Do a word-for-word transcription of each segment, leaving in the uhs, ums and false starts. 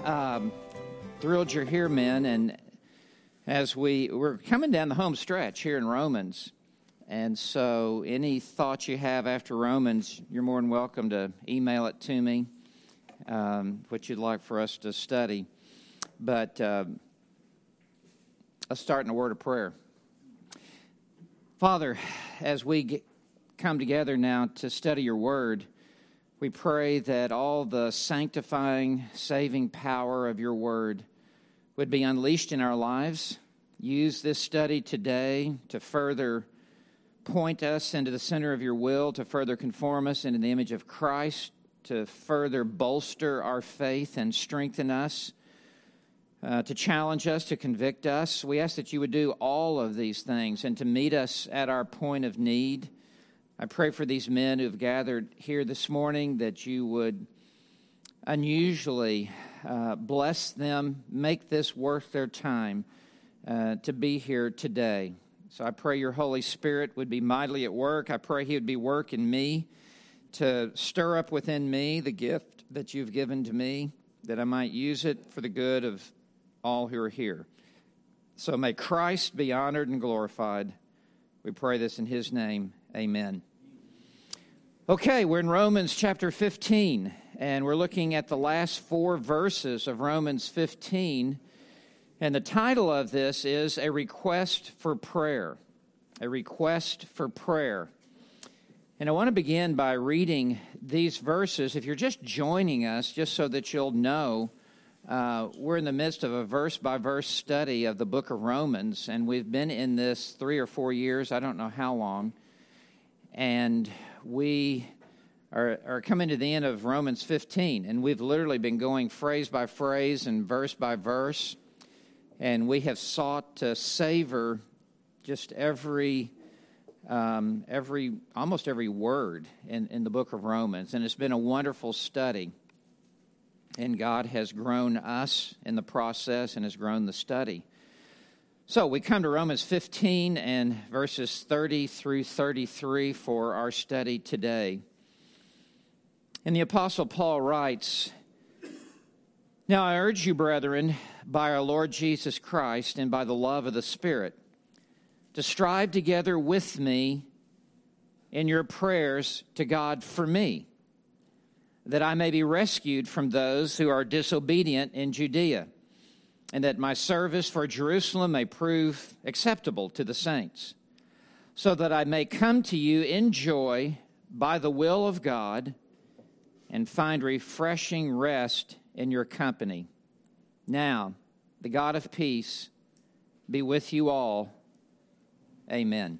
Um, thrilled you're here, men. And as we, we're coming down the home stretch here in Romans. And so any thoughts you have after Romans, you're more than welcome to email it to me, um, what you'd like for us to study. But uh, let's start in a word of prayer. Father, as we get, come together now to study your word, we pray that all the sanctifying, saving power of your word would be unleashed in our lives. Use this study today to further point us into the center of your will, to further conform us into the image of Christ, to further bolster our faith and strengthen us, uh, to challenge us, to convict us. We ask that you would do all of these things and to meet us at our point of need. I pray for these men who have gathered here this morning that you would unusually uh, bless them, make this worth their time uh, to be here today. So I pray your Holy Spirit would be mightily at work. I pray he would be working me to stir up within me the gift that you've given to me, that I might use it for the good of all who are here. So may Christ be honored and glorified. We pray this in his name. Amen. Okay, we're in Romans chapter fifteen, and we're looking at the last four verses of Romans fifteen. And the title of this is A Request for Prayer. A Request for Prayer. And I want to begin by reading these verses. If you're just joining us, just so that you'll know, uh, we're in the midst of a verse-by-verse study of the book of Romans, and we've been in this three or four years, I don't know how long, and we are, are coming to the end of Romans fifteen, and we've literally been going phrase by phrase and verse by verse. And we have sought to savor just every, um, every, almost every word in, in the book of Romans. And it's been a wonderful study. And God has grown us in the process and has grown the study. So we come to Romans fifteen and verses thirty through thirty-three for our study today. And the Apostle Paul writes, "Now I urge you, brethren, by our Lord Jesus Christ and by the love of the Spirit, to strive together with me in your prayers to God for me, that I may be rescued from those who are disobedient in Judea, and that my service for Jerusalem may prove acceptable to the saints, so that I may come to you in joy by the will of God and find refreshing rest in your company. Now, the God of peace be with you all. Amen."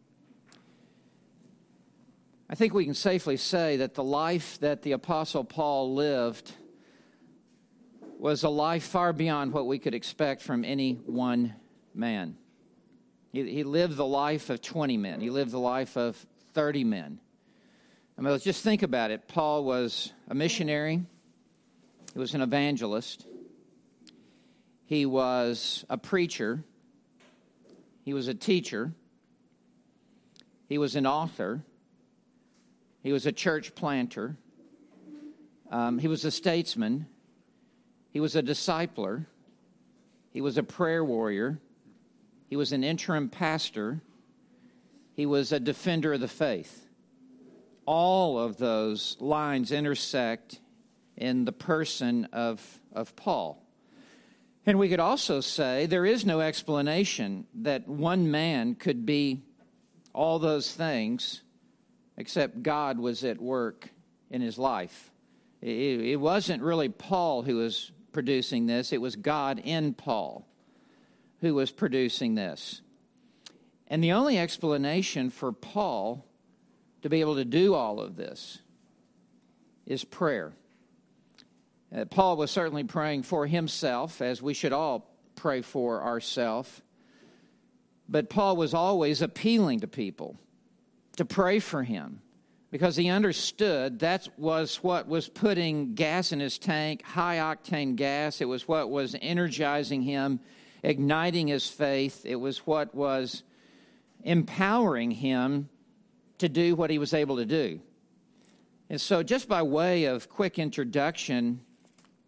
I think we can safely say that the life that the Apostle Paul lived was a life far beyond what we could expect from any one man. He, he lived the life of twenty men. He lived the life of thirty men. I mean, let's just think about it. Paul was a missionary. He was an evangelist. He was a preacher. He was a teacher. He was an author. He was a church planter. Um, he was a statesman. He was a discipler. He was a prayer warrior. He was an interim pastor. He was a defender of the faith. All of those lines intersect in the person of, of Paul. And we could also say there is no explanation that one man could be all those things except God was at work in his life. It, it wasn't really Paul who was producing this. It was God in Paul who was producing this. And the only explanation for Paul to be able to do all of this is prayer. Uh, Paul was certainly praying for himself, as we should all pray for ourselves. But Paul was always appealing to people to pray for him because he understood that was what was putting gas in his tank, high-octane gas. It was what was energizing him, igniting his faith. It was what was empowering him to do what he was able to do. And so just by way of quick introduction,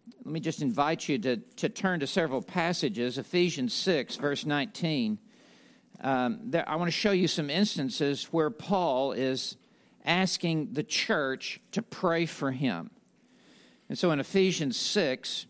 let me just invite you to, to turn to several passages. Ephesians six, verse nineteen. Um, there, I want to show you some instances where Paul is asking the church to pray for him. And so in Ephesians six,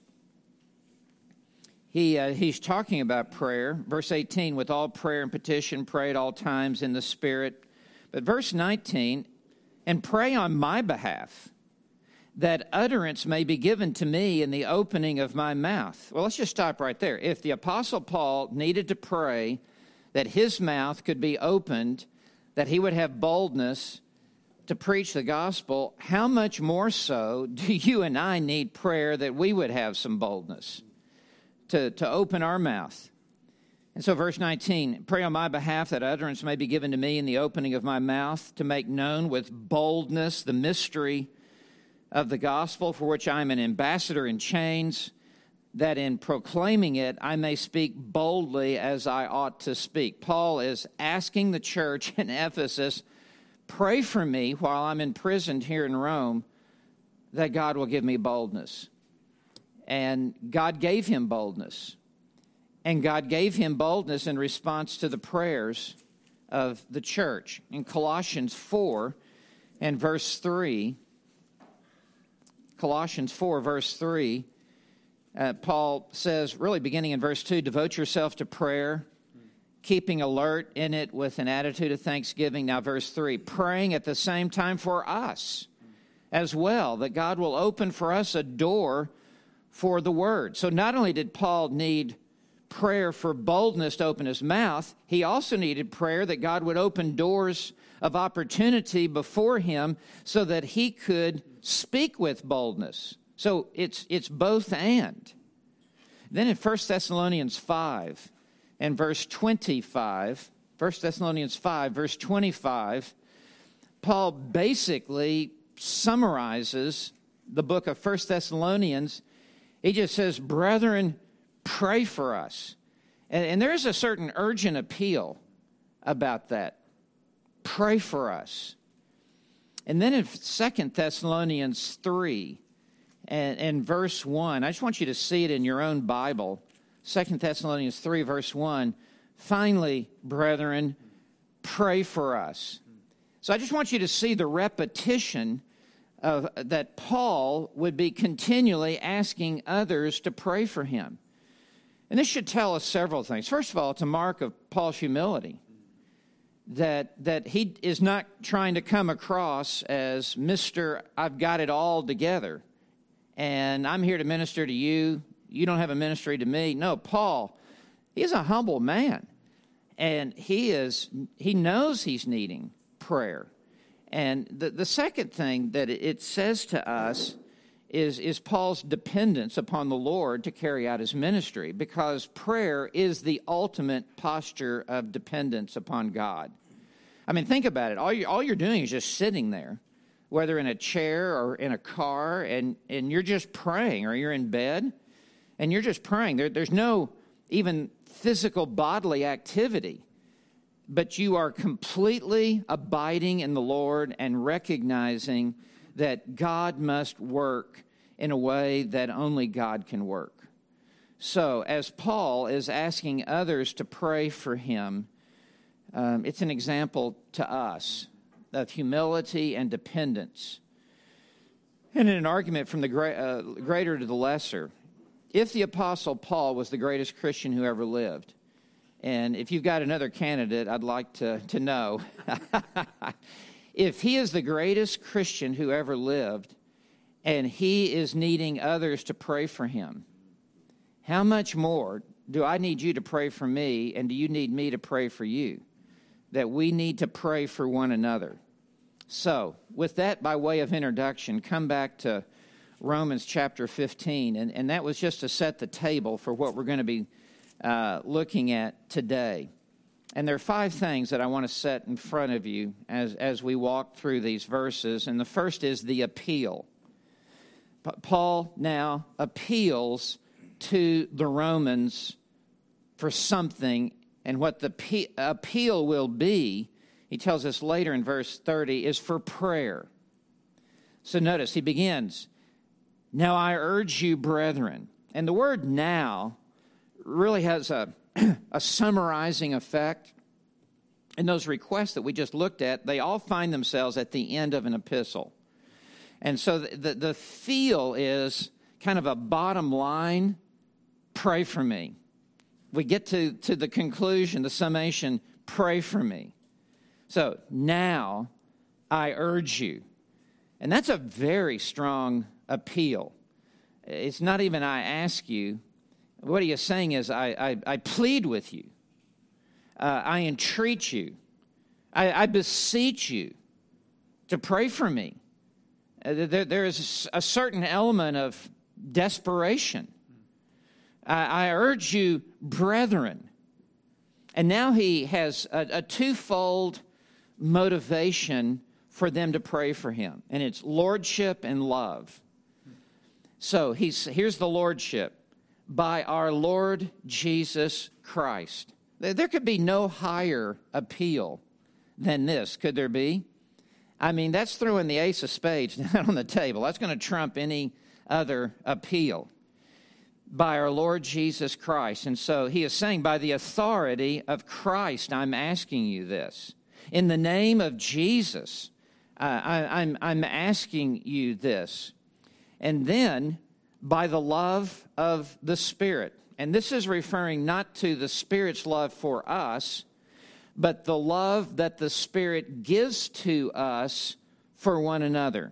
he uh, he's talking about prayer. Verse eighteen, with all prayer and petition, pray at all times in the Spirit. But verse nineteen, and pray on my behalf, that utterance may be given to me in the opening of my mouth. Well, let's just stop right there. If the Apostle Paul needed to pray that his mouth could be opened, that he would have boldness to preach the gospel, how much more so do you and I need prayer that we would have some boldness to, to open our mouth? And so verse nineteen, pray on my behalf that utterance may be given to me in the opening of my mouth, to make known with boldness the mystery of the gospel, for which I am an ambassador in chains, that in proclaiming it I may speak boldly as I ought to speak. Paul is asking the church in Ephesus, pray for me while I'm imprisoned here in Rome, that God will give me boldness. And God gave him boldness. And God gave him boldness in response to the prayers of the church. In Colossians four and verse three, Colossians four, verse three, uh, Paul says, really beginning in verse two, devote yourself to prayer, keeping alert in it with an attitude of thanksgiving. Now, verse three, praying at the same time for us as well, that God will open for us a door for the word. So not only did Paul need prayer for boldness to open his mouth, he also needed prayer that God would open doors of opportunity before him so that he could speak with boldness. So it's it's both and. Then in First Thessalonians five and verse twenty-five, First Thessalonians five, verse twenty-five, Paul basically summarizes the book of First Thessalonians. He just says, brethren, pray for us. And, and there's a certain urgent appeal about that. Pray for us. And then in Second Thessalonians three and, and verse one, I just want you to see it in your own Bible. Second Thessalonians three, verse one, finally, brethren, pray for us. So I just want you to see the repetition of that Paul would be continually asking others to pray for him. And this should tell us several things. First of all, it's a mark of Paul's humility. That that he is not trying to come across as Mister I've got it all together, and I'm here to minister to you. You don't have a ministry to me. No, Paul, he's a humble man, and he is he knows he's needing prayer. And the, the second thing that it says to us is, is Paul's dependence upon the Lord to carry out his ministry, because prayer is the ultimate posture of dependence upon God. I mean, think about it. All, you, all you're doing is just sitting there, whether in a chair or in a car, and, and you're just praying, or you're in bed, and you're just praying. There, there's no even physical bodily activity, but you are completely abiding in the Lord and recognizing that God must work in a way that only God can work. So, as Paul is asking others to pray for him, um, it's an example to us of humility and dependence. And in an argument from the great, uh, greater to the lesser, if the Apostle Paul was the greatest Christian who ever lived, and if you've got another candidate, I'd like to, to know, if he is the greatest Christian who ever lived, and he is needing others to pray for him, how much more do I need you to pray for me, and do you need me to pray for you? That we need to pray for one another. So, with that by way of introduction, come back to Romans chapter fifteen, and, and that was just to set the table for what we're going to be uh, looking at today. And there are five things that I want to set in front of you as, as we walk through these verses, and the first is the appeal. Paul now appeals to the Romans for something, and what the pe- appeal will be, he tells us later in verse thirty, is for prayer. So notice, he begins, Now I urge you, brethren. And the word now really has a, a summarizing effect. And those requests that we just looked at, they all find themselves at the end of an epistle. And so the, the, the feel is kind of a bottom line, pray for me. We get to, to the conclusion, the summation, pray for me. So now I urge you. And that's a very strong appeal. It's not even I ask you. What he is saying is I, I, I plead with you. Uh, I entreat you. I, I beseech you to pray for me. Uh, there, there is a certain element of desperation. I, I urge you, brethren. And now he has a, a twofold motivation for them to pray for him. And it's lordship and love. So he's, here's the lordship. By our Lord Jesus Christ. There could be no higher appeal than this, could there be? I mean, that's throwing the ace of spades down on the table. That's going to trump any other appeal. By our Lord Jesus Christ. And so he is saying, by the authority of Christ, I'm asking you this. In the name of Jesus, uh, I, I'm, I'm asking you this. And then, by the love of the Spirit. And this is referring not to the Spirit's love for us, but the love that the Spirit gives to us for one another.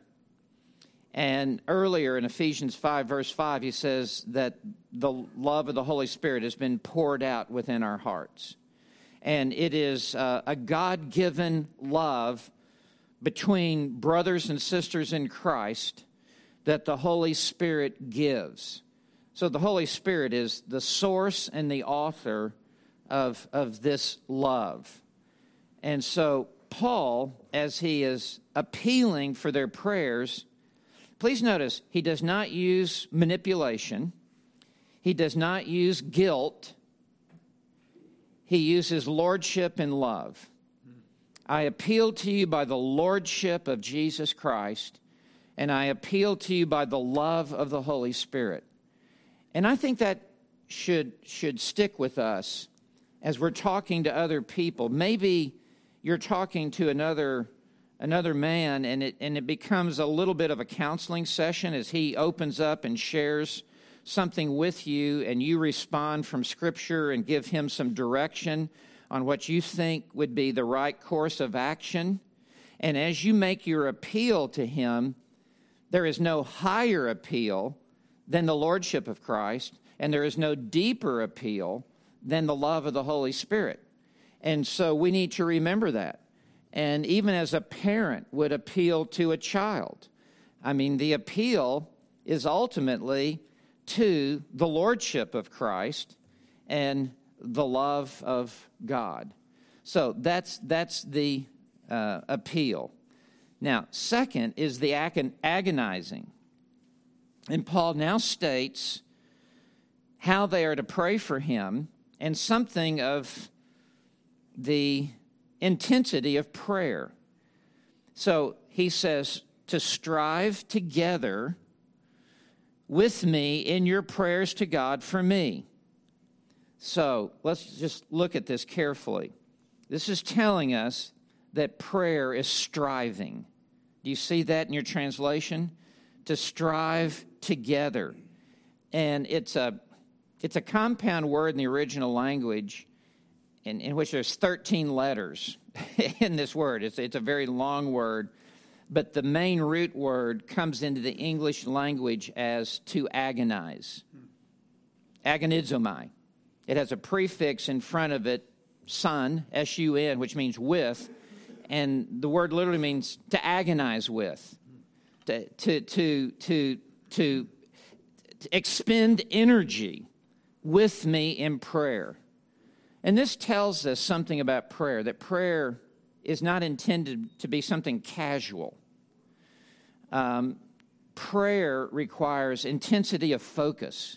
And earlier in Ephesians five, verse five, he says that the love of the Holy Spirit has been poured out within our hearts. And it is uh, a God-given love between brothers and sisters in Christ that the Holy Spirit gives. So the Holy Spirit is the source and the author of, of this love. And so Paul, as he is appealing for their prayers, please notice, he does not use manipulation. He does not use guilt. He uses lordship and love. I appeal to you by the lordship of Jesus Christ, and I appeal to you by the love of the Holy Spirit. And I think that should, should stick with us as we're talking to other people. Maybe you're talking to another another man, and it and it becomes a little bit of a counseling session as he opens up and shares something with you, and you respond from Scripture and give him some direction on what you think would be the right course of action. And as you make your appeal to him, there is no higher appeal than the lordship of Christ, and there is no deeper appeal than the love of the Holy Spirit. And so we need to remember that. And even as a parent would appeal to a child, I mean, the appeal is ultimately to the lordship of Christ and the love of God. So that's that's the uh, appeal. Now, second is the agon- agonizing. And Paul now states how they are to pray for him and something of the intensity of prayer. So he says to strive together with me in your prayers to God for me. So let's just look at this carefully. This is telling us that prayer is striving. Do you see that in your translation? To strive together. And it's a it's a compound word in the original language in, in which there's thirteen letters in this word. It's, it's a very long word, but the main root word comes into the English language as to agonize. Agonizomai. It has a prefix in front of it, sun, S U N, which means with, and the word literally means to agonize with, to to to to, to expend energy with me in prayer. And this tells us something about prayer, that prayer is not intended to be something casual. Um, prayer requires intensity of focus,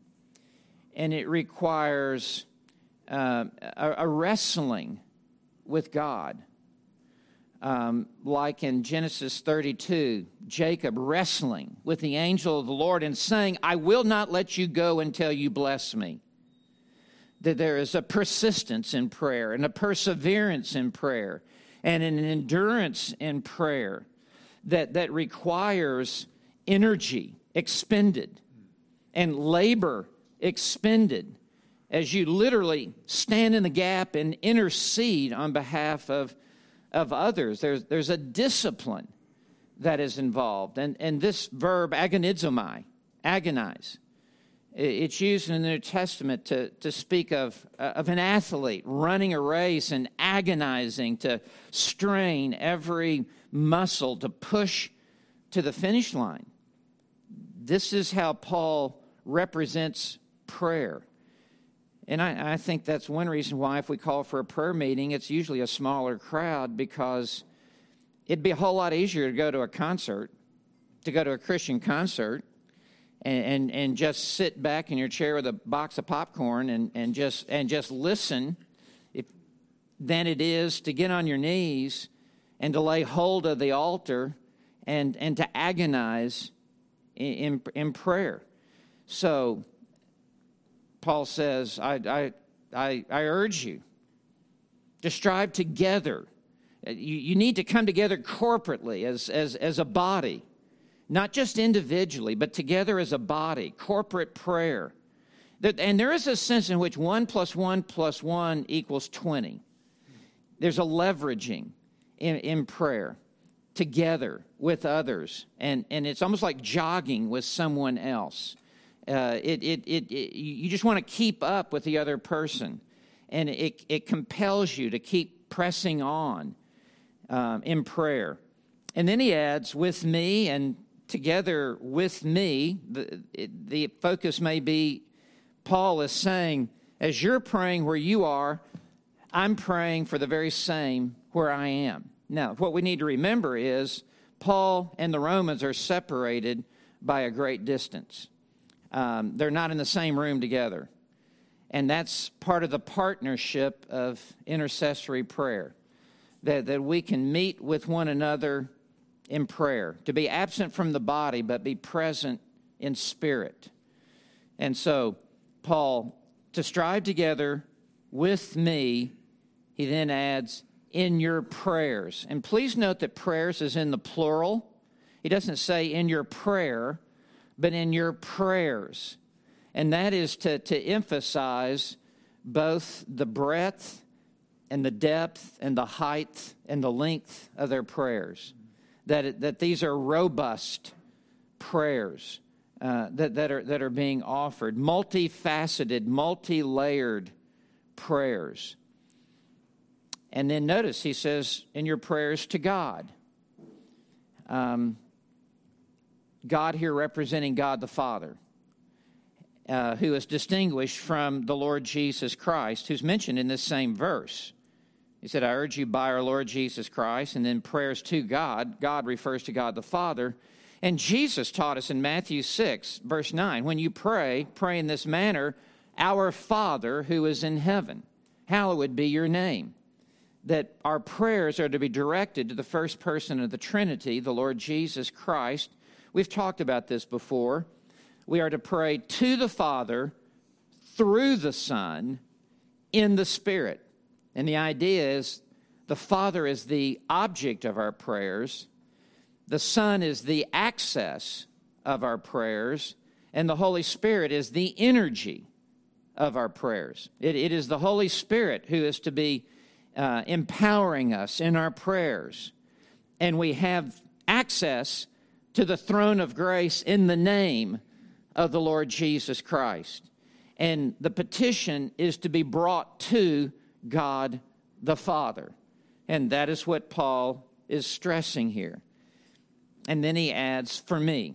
and it requires uh, a, a wrestling with God. Um, like in Genesis thirty-two, Jacob wrestling with the angel of the Lord and saying, I will not let you go until you bless me. That there is a persistence in prayer and a perseverance in prayer and an endurance in prayer that, that requires energy expended and labor expended as you literally stand in the gap and intercede on behalf of of others. There's, there's a discipline that is involved. And, and this verb, agonizomai, agonize, it's used in the New Testament to, to speak of, uh, of an athlete running a race and agonizing to strain every muscle to push to the finish line. This is how Paul represents prayer. And I, I think that's one reason why if we call for a prayer meeting, it's usually a smaller crowd, because it'd be a whole lot easier to go to a concert, to go to a Christian concert, and, and, and just sit back in your chair with a box of popcorn and, and just and just listen, if, than it is to get on your knees and to lay hold of the altar and, and to agonize in, in, in prayer. So Paul says, I, I, I, I urge you to strive together. You, you need to come together corporately as, as, as a body, not just individually, but together as a body, corporate prayer. And there is a sense in which one plus one plus one equals twenty. There's a leveraging in, in prayer together with others, and, and it's almost like jogging with someone else. Uh, it, it, it, it, you just want to keep up with the other person, and it, it compels you to keep pressing on um, in prayer. And then he adds, with me and together with me. The, it, the focus may be, Paul is saying, as you're praying where you are, I'm praying for the very same where I am. Now, what we need to remember is Paul and the Romans are separated by a great distance. Um, they're not in the same room together. And that's part of the partnership of intercessory prayer, that, that we can meet with one another in prayer, to be absent from the body, but be present in spirit. And so, Paul, to strive together with me, he then adds, in your prayers. And please note that prayers is in the plural. He doesn't say in your prayer, but in your prayers. And that is to, to emphasize both the breadth and the depth and the height and the length of their prayers. That, it, that these are robust prayers uh, that, that, are, that are being offered. Multifaceted, multi-layered prayers. And then notice he says, in your prayers to God. Um, God here representing God the Father, uh, who is distinguished from the Lord Jesus Christ, who's mentioned in this same verse. He said, I urge you by our Lord Jesus Christ, and then prayers to God. God refers to God the Father. And Jesus taught us in Matthew six, verse nine, when you pray, pray in this manner, our Father who is in heaven, hallowed be your name. That our prayers are to be directed to the first person of the Trinity, the Lord Jesus Christ. We've talked about this before. We are to pray to the Father through the Son in the Spirit. And the idea is the Father is the object of our prayers, the Son is the access of our prayers, and the Holy Spirit is the energy of our prayers. It, it is the Holy Spirit who is to be uh, empowering us in our prayers. And we have access to the throne of grace in the name of the Lord Jesus Christ. And the petition is to be brought to God the Father. And that is what Paul is stressing here. And then he adds, for me.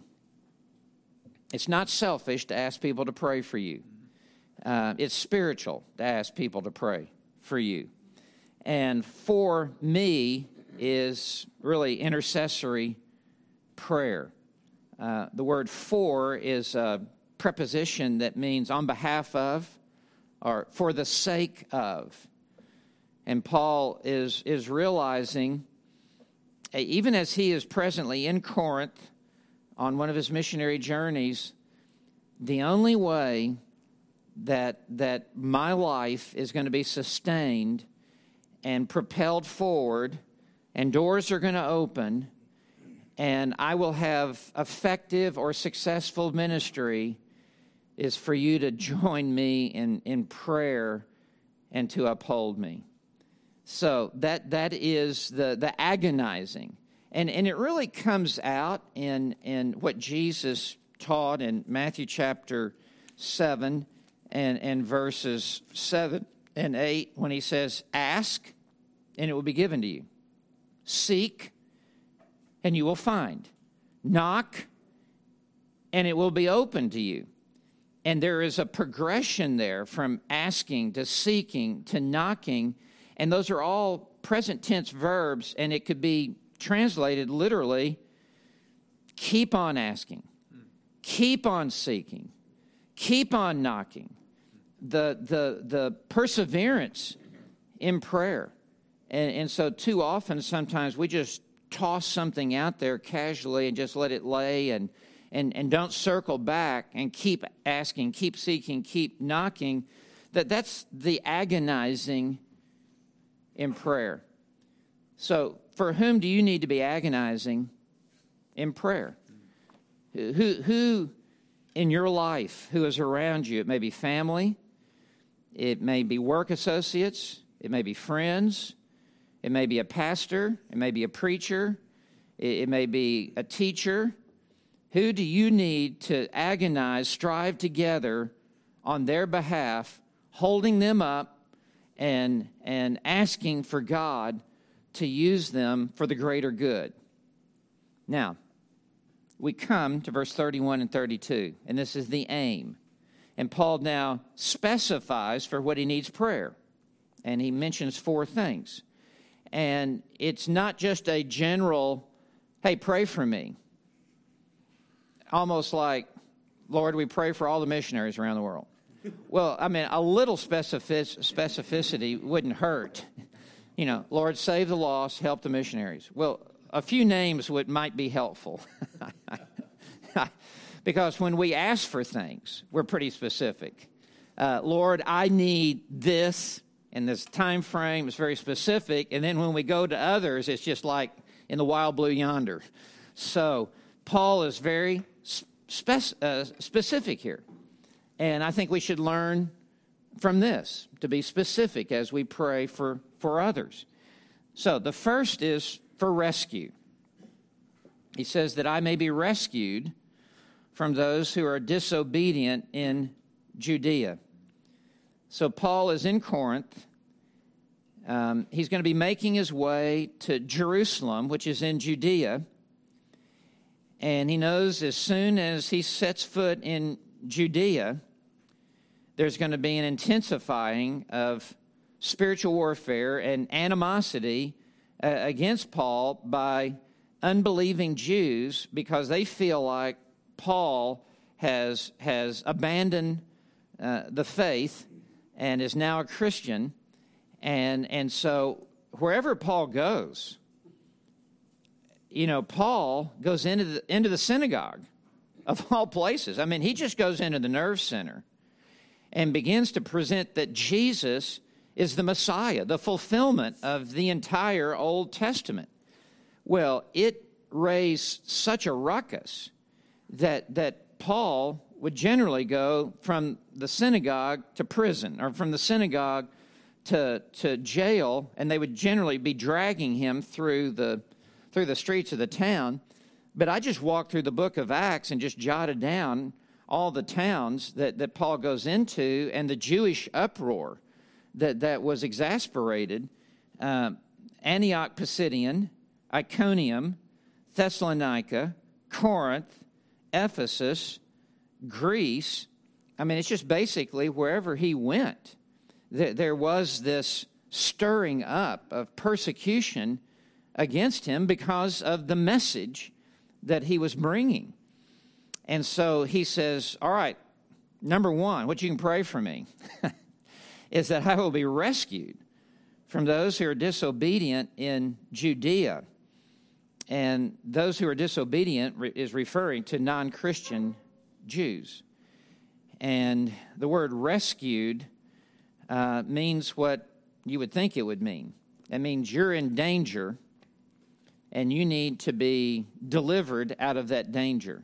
It's not selfish to ask people to pray for you. Uh, it's spiritual to ask people to pray for you. And for me is really intercessory prayer. Uh, the word for is a preposition that means on behalf of or for the sake of. And Paul is, is realizing even as he is presently in Corinth on one of his missionary journeys, the only way that that my life is going to be sustained and propelled forward, and doors are going to open, and I will have effective or successful ministry, is for you to join me in, in prayer and to uphold me. So that that is the, the agonizing. And and it really comes out in, in what Jesus taught in Matthew chapter seven and, and verses seven and eight, when he says, ask, and it will be given to you. Seek, and you will find. Knock, and it will be open to you. And there is a progression there from asking to seeking to knocking, and those are all present tense verbs, and it could be translated literally, keep on asking, keep on seeking, keep on knocking. The the the perseverance in prayer. And, and so too often, sometimes we just toss something out there casually and just let it lay and, and, and don't circle back and keep asking, keep seeking, keep knocking. That that's the agonizing in prayer. So for whom do you need to be agonizing in prayer? Who, who in your life, who is around you? It may be family. It may be work associates. It may be friends. It may be a pastor. It may be a preacher. It may be a teacher. Who do you need to agonize, strive together on their behalf, holding them up and, and asking for God to use them for the greater good? Now, we come to verse thirty-one and thirty-two, and this is the aim. And Paul now specifies for what he needs prayer. And he mentions four things. And it's not just a general, hey, pray for me. Almost like, Lord, we pray for all the missionaries around the world. Well, I mean, a little specific, specificity wouldn't hurt. You know, Lord, save the lost, help the missionaries. Well, a few names would might be helpful. Because when we ask for things, we're pretty specific. Uh, Lord, I need this in this time frame. It's very specific. And then when we go to others, it's just like in the wild blue yonder. So Paul is very spec- uh, specific here. And I think we should learn from this to be specific as we pray for, for others. So the first is for rescue. He says that I may be rescued from those who are disobedient in Judea. So Paul is in Corinth. Um, he's going to be making his way to Jerusalem, which is in Judea. And he knows as soon as he sets foot in Judea, there's going to be an intensifying of spiritual warfare and animosity uh, against Paul by unbelieving Jews, because they feel like Paul has has abandoned uh, the faith and is now a Christian, and and so wherever Paul goes, you know, Paul goes into the into the synagogue of all places. I mean, he just goes into the nerve center and begins to present that Jesus is the Messiah, the fulfillment of the entire Old Testament. Well, it raised such a ruckus that that Paul would generally go from the synagogue to prison, or from the synagogue to to jail, and they would generally be dragging him through the through the streets of the town. But I just walked through the book of Acts and just jotted down all the towns that, that Paul goes into and the Jewish uproar that, that was exasperated. Uh, Antioch Pisidian, Iconium, Thessalonica, Corinth, Ephesus, Greece. I mean, it's just basically wherever he went, th- there was this stirring up of persecution against him because of the message that he was bringing. And so he says, all right, number one, what you can pray for me is that I will be rescued from those who are disobedient in Judea. And those who are disobedient re- is referring to non-Christian Jews. And the word rescued uh, means what you would think it would mean. It means you're in danger and you need to be delivered out of that danger.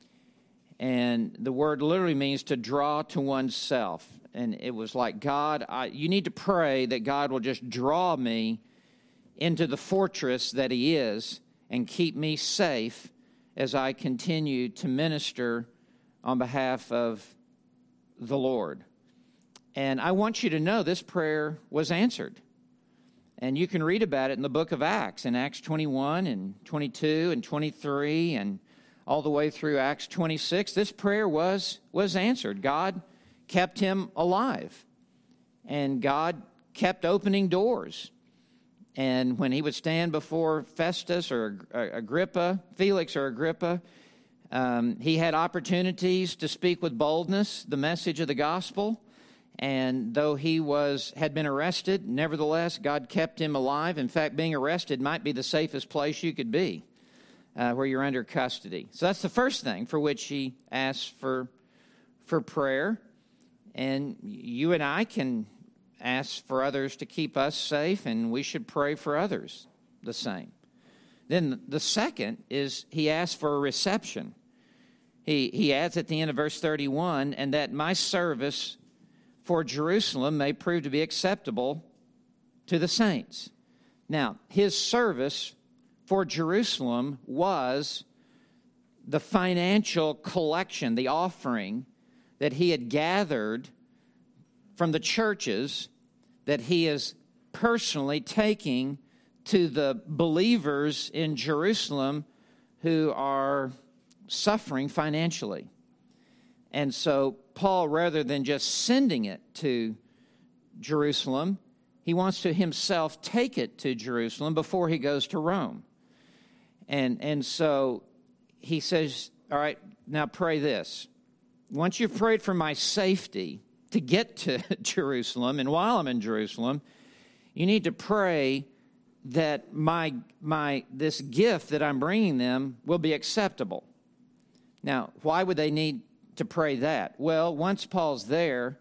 And the word literally means to draw to oneself. And it was like, God, I, you need to pray that God will just draw me into the fortress that he is and keep me safe as I continue to minister on behalf of the Lord. And I want you to know this prayer was answered. And you can read about it in the book of Acts, in Acts twenty-one and twenty-two and twenty-three and all the way through Acts twenty-six. This prayer was, was answered. God kept him alive. And God kept opening doors. And when he would stand before Festus or Agrippa, Felix or Agrippa, um, he had opportunities to speak with boldness the message of the gospel. And though he was had been arrested, nevertheless, God kept him alive. In fact, being arrested might be the safest place you could be, uh, where you're under custody. So that's the first thing for which he asked for, for prayer. And you and I can ask for others to keep us safe, and we should pray for others the same. Then the second is he asked for a reception. He, he adds at the end of verse thirty-one, and that my service for Jerusalem may prove to be acceptable to the saints. Now, his service for Jerusalem was the financial collection, the offering that he had gathered from the churches that he is personally taking to the believers in Jerusalem who are suffering financially. And so Paul, rather than just sending it to Jerusalem, he wants to himself take it to Jerusalem before he goes to Rome. And, and so he says, all right, now pray this. Once you've prayed for my safety to get to Jerusalem, and while I'm in Jerusalem, you need to pray that my my this gift that I'm bringing them will be acceptable. Now, why would they need to pray that? Well, once Paul's there,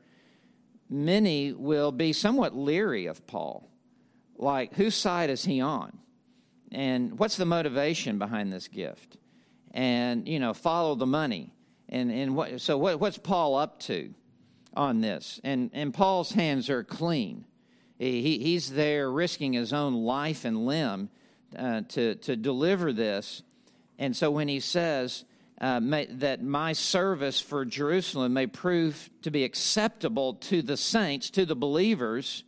many will be somewhat leery of Paul. Like, whose side is he on? And what's the motivation behind this gift? And, you know, follow the money. And and what so what what's Paul up to on this? And and Paul's hands are clean. He he's there risking his own life and limb uh, to to deliver this. And so when he says uh, may, that my service for Jerusalem may prove to be acceptable to the saints, to the believers,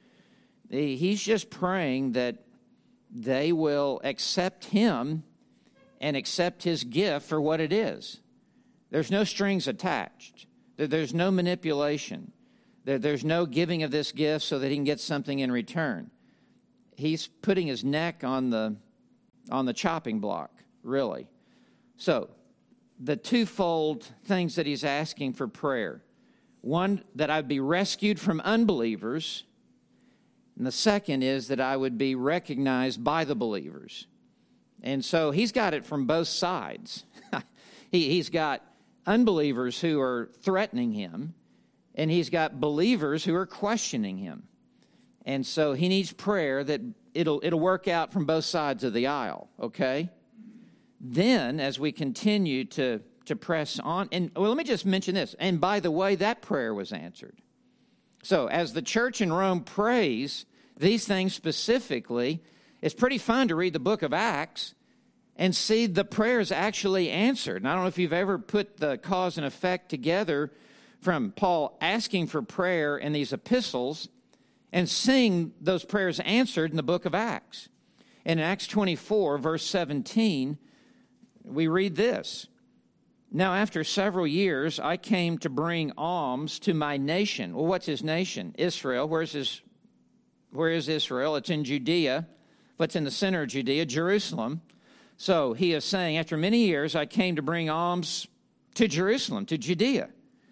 he's just praying that they will accept him and accept his gift for what it is. There's no strings attached. There's no manipulation. There's no giving of this gift so that he can get something in return. He's putting his neck on the on the chopping block, really. So, the twofold things that he's asking for prayer. One, that I'd be rescued from unbelievers. And the second is that I would be recognized by the believers. And so he's got it from both sides. he, he's got unbelievers who are threatening him, and he's got believers who are questioning him. And so he needs prayer that it'll it'll work out from both sides of the aisle, okay? Then, as we continue to, to press on, and well, let me just mention this. And by the way, that prayer was answered. So as the church in Rome prays these things specifically, it's pretty fun to read the book of Acts and see the prayers actually answered. And I don't know if you've ever put the cause and effect together from Paul asking for prayer in these epistles and seeing those prayers answered in the book of Acts. And in Acts twenty-four, verse seventeen, we read this. Now, after several years, I came to bring alms to my nation. Well, what's his nation? Israel. Where's his, where is Israel? It's in Judea. What's in the center of Judea? Jerusalem. So he is saying, after many years, I came to bring alms to Jerusalem, to Judea,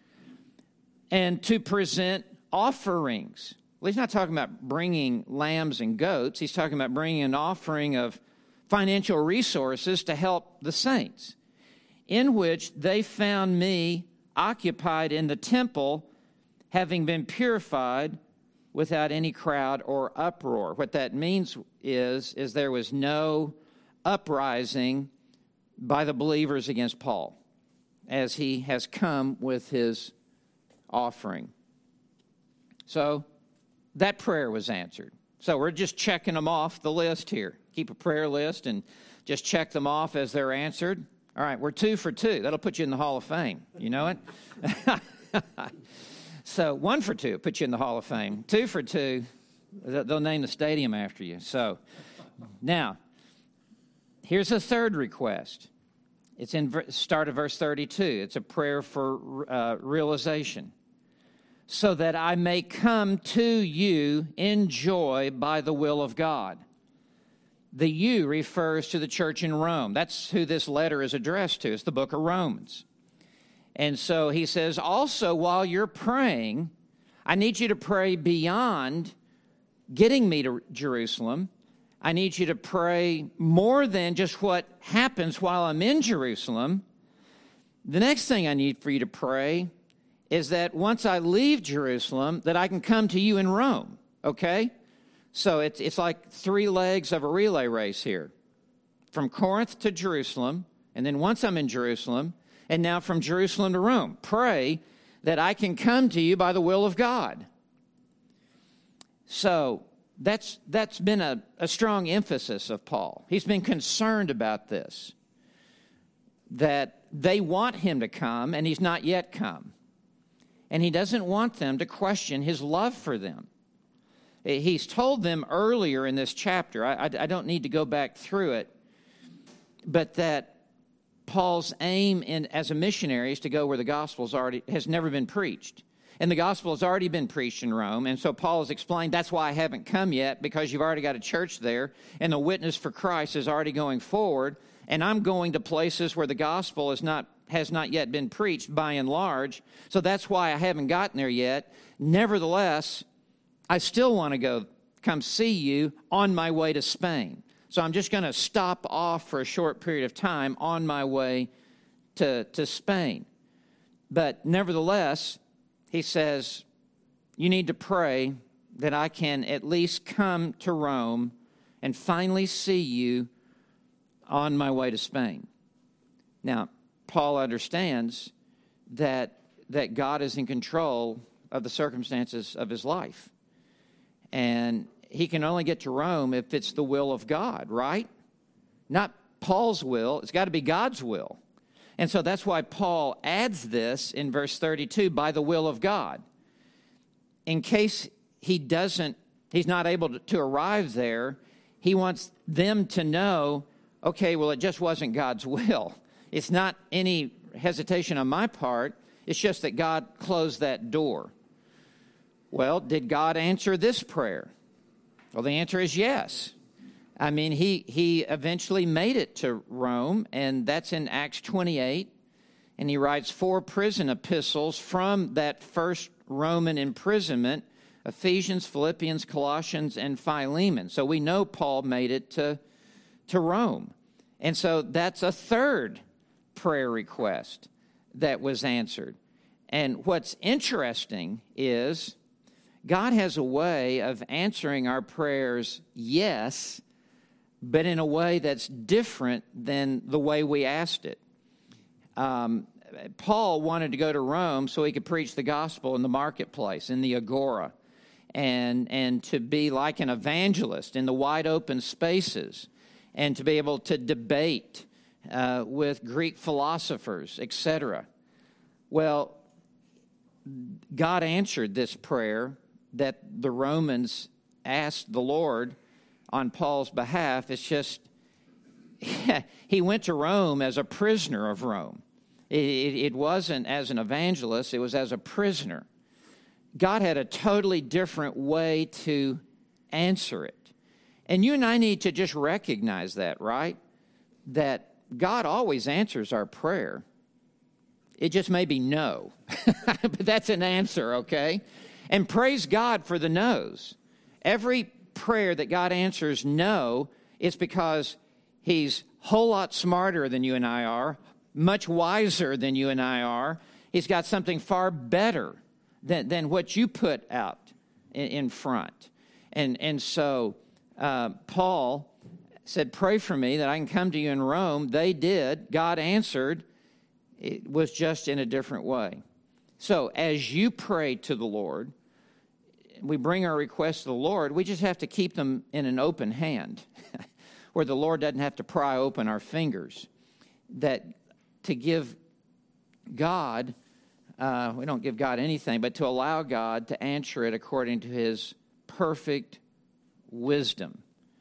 and to present offerings. Well, he's not talking about bringing lambs and goats. He's talking about bringing an offering of financial resources to help the saints, in which they found me occupied in the temple, having been purified without any crowd or uproar. What that means is, is there was no uprising by the believers against Paul as he has come with his offering. So that prayer was answered. So we're just checking them off the list here. Keep a prayer list and just check them off as they're answered. All right, we're two for two. That'll put you in the Hall of Fame. You know it? So one for two, put you in the Hall of Fame. Two for two, they'll name the stadium after you. So now, here's a third request. It's in start of verse thirty-two. It's a prayer for uh, realization. So that I may come to you in joy by the will of God. The you refers to the church in Rome. That's who this letter is addressed to. It's the book of Romans. And so he says, also, while you're praying, I need you to pray beyond getting me to Jerusalem. I need you to pray more than just what happens while I'm in Jerusalem. The next thing I need for you to pray is that once I leave Jerusalem, that I can come to you in Rome, okay? So it's, it's like three legs of a relay race here. From Corinth to Jerusalem, and then once I'm in Jerusalem, and now from Jerusalem to Rome. Pray that I can come to you by the will of God. So that's that's been a, a strong emphasis of Paul. He's been concerned about this, that they want him to come, and he's not yet come. And he doesn't want them to question his love for them. He's told them earlier in this chapter, I, I, I don't need to go back through it, but that Paul's aim in, as a missionary is to go where the gospel's already has never been preached. And the gospel has already been preached in Rome. And so Paul has explained, that's why I haven't come yet, because you've already got a church there, and the witness for Christ is already going forward. And I'm going to places where the gospel is not has not yet been preached by and large. So that's why I haven't gotten there yet. Nevertheless, I still want to go come see you on my way to Spain. So I'm just going to stop off for a short period of time on my way to, to Spain. But nevertheless, he says, you need to pray that I can at least come to Rome and finally see you on my way to Spain. Now, Paul understands that, that God is in control of the circumstances of his life. And he can only get to Rome if it's the will of God, right? Not Paul's will. It's got to be God's will. And so that's why Paul adds this in verse thirty-two, by the will of God. In case he doesn't, he's not able to, to arrive there, he wants them to know, okay, well, it just wasn't God's will. It's not any hesitation on my part. It's just that God closed that door. Well, did God answer this prayer? Well, the answer is yes. I mean, he, he eventually made it to Rome, and that's in Acts twenty-eight. And he writes four prison epistles from that first Roman imprisonment, Ephesians, Philippians, Colossians, and Philemon. So we know Paul made it to, to Rome. And so that's a third prayer request that was answered. And what's interesting is God has a way of answering our prayers, yes, but in a way that's different than the way we asked it. Um, Paul wanted to go to Rome so he could preach the gospel in the marketplace, in the agora, and, and to be like an evangelist in the wide open spaces, and to be able to debate uh, with Greek philosophers, et cetera. Well, God answered this prayer that the Romans asked the Lord on Paul's behalf. It's just, he went to Rome as a prisoner of Rome. It, it, it wasn't as an evangelist, it was as a prisoner. God had a totally different way to answer it. And you and I need to just recognize that, right? That God always answers our prayer. It just may be no. But that's an answer, okay? And praise God for the no's. Every prayer that God answers no is because He's a whole lot smarter than you and I are, much wiser than you and I are. He's got something far better than, than what you put out in, in front. And, and so uh, Paul said, pray for me that I can come to you in Rome. They did. God answered. It was just in a different way. So as you pray to the Lord, we bring our requests to the Lord. We just have to keep them in an open hand where the Lord doesn't have to pry open our fingers. That to give God, uh, we don't give God anything, but to allow God to answer it according to his perfect wisdom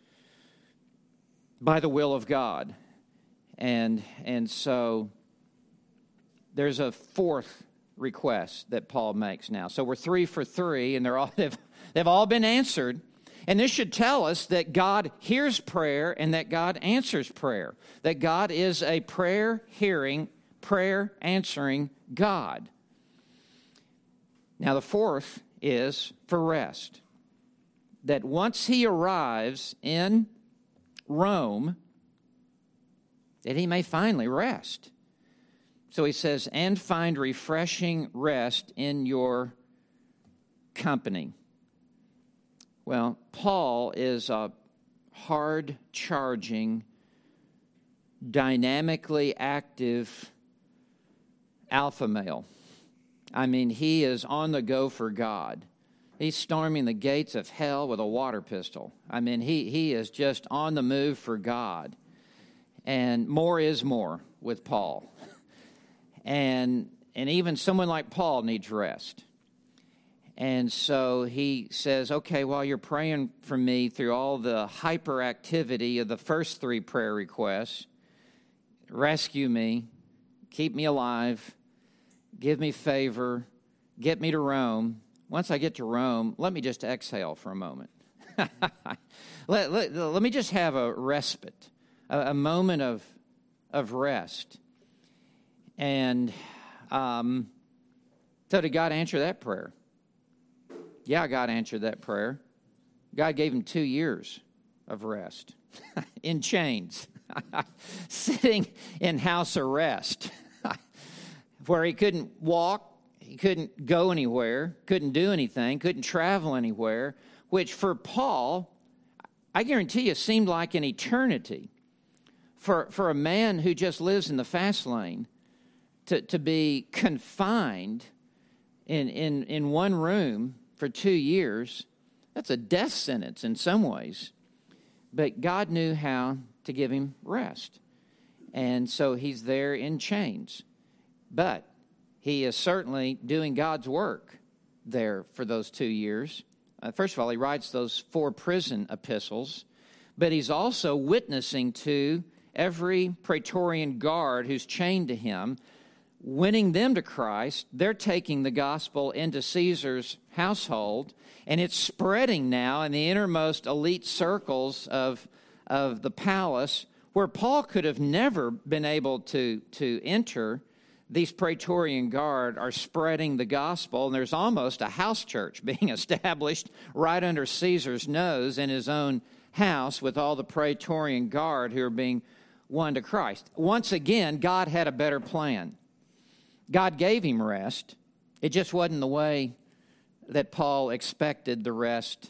by the will of God. And, and so there's a fourth request that Paul makes now. So we're three for three, and they're all they've, they've all been answered. And this should tell us that God hears prayer and that God answers prayer. That God is a prayer-hearing, prayer-answering God. Now the fourth is for rest. That once he arrives in Rome, that he may finally rest. So he says, and find refreshing rest in your company. Well, Paul is a hard-charging, dynamically active alpha male. I mean, he is on the go for God. He's storming the gates of hell with a water pistol. I mean, he, he is just on the move for God. And more is more with Paul. And and even someone like Paul needs rest. And so he says, okay, while you're praying for me through all the hyperactivity of the first three prayer requests, rescue me, keep me alive, give me favor, get me to Rome. Once I get to Rome, let me just exhale for a moment. let, let, let me just have a respite, a, a moment of, of rest. And um, so did God answer that prayer? Yeah, God answered that prayer. God gave him two years of rest in chains, sitting in house arrest, where he couldn't walk, he couldn't go anywhere, couldn't do anything, couldn't travel anywhere, which for Paul, I guarantee you, seemed like an eternity. For, for a man who just lives in the fast lane, To, to be confined in, in, in one room for two years, that's a death sentence in some ways. But God knew how to give him rest. And so he's there in chains. But he is certainly doing God's work there for those two years. Uh, first of all, he writes those four prison epistles. But he's also witnessing to every Praetorian guard who's chained to him, winning them to Christ. They're taking the gospel into Caesar's household, and it's spreading now in the innermost elite circles of, of the palace, where Paul could have never been able to, to enter. These Praetorian Guard are spreading the gospel, and there's almost a house church being established right under Caesar's nose in his own house with all the Praetorian Guard who are being won to Christ. Once again, God had a better plan. God gave him rest. It just wasn't the way that Paul expected the rest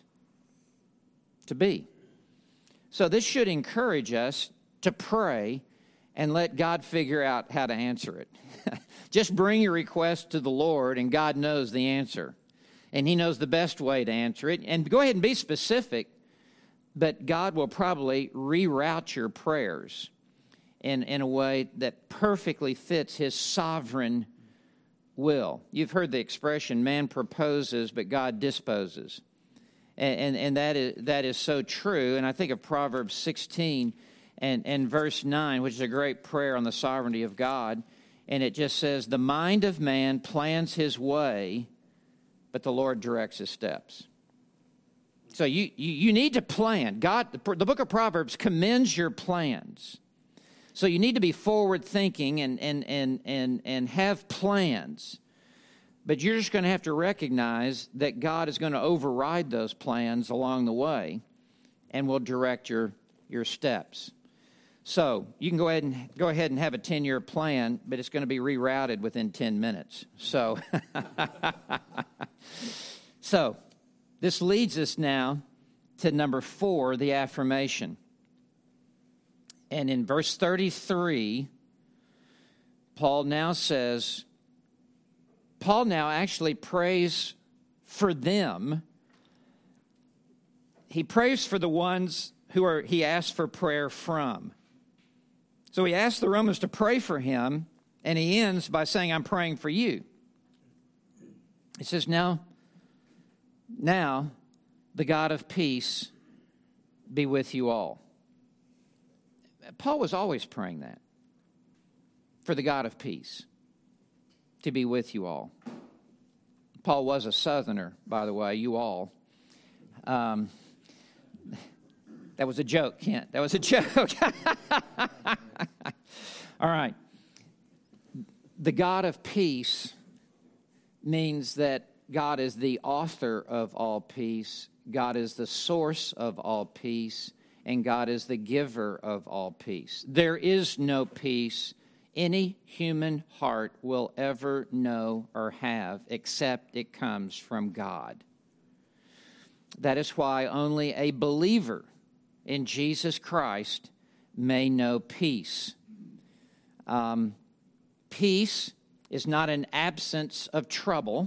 to be. So this should encourage us to pray and let God figure out how to answer it. Just bring your request to the Lord, and God knows the answer. And he knows the best way to answer it. And go ahead and be specific, but God will probably reroute your prayers in, in a way that perfectly fits his sovereign will. You've heard the expression, man proposes, but God disposes. And, and, and that is that is so true. And I think of Proverbs sixteen and, and verse nine, which is a great prayer on the sovereignty of God. And it just says, the mind of man plans his way, but the Lord directs his steps. So you, you, you need to plan. God, the book of Proverbs commends your plans. So you need to be forward-thinking and, and, and, and, and have plans. But you're just going to have to recognize that God is going to override those plans along the way and will direct your, your steps. So you can go ahead and go ahead and have a ten-year plan, but it's going to be rerouted within ten minutes. So, so this leads us now to number four, the affirmation. And in verse thirty-three, Paul now says, Paul now actually prays for them. He prays for the ones who are he asks for prayer from. So he asks the Romans to pray for him, and he ends by saying, I'm praying for you. He says, now, now, the God of peace be with you all. Paul was always praying that, for the God of peace to be with you all. Paul was a Southerner, by the way, you all. Um, that was a joke, Kent. That was a joke. All right. The God of peace means that God is the author of all peace, God is the source of all peace, and God is the giver of all peace. There is no peace any human heart will ever know or have except it comes from God. That is why only a believer in Jesus Christ may know peace. Um, peace is not an absence of trouble.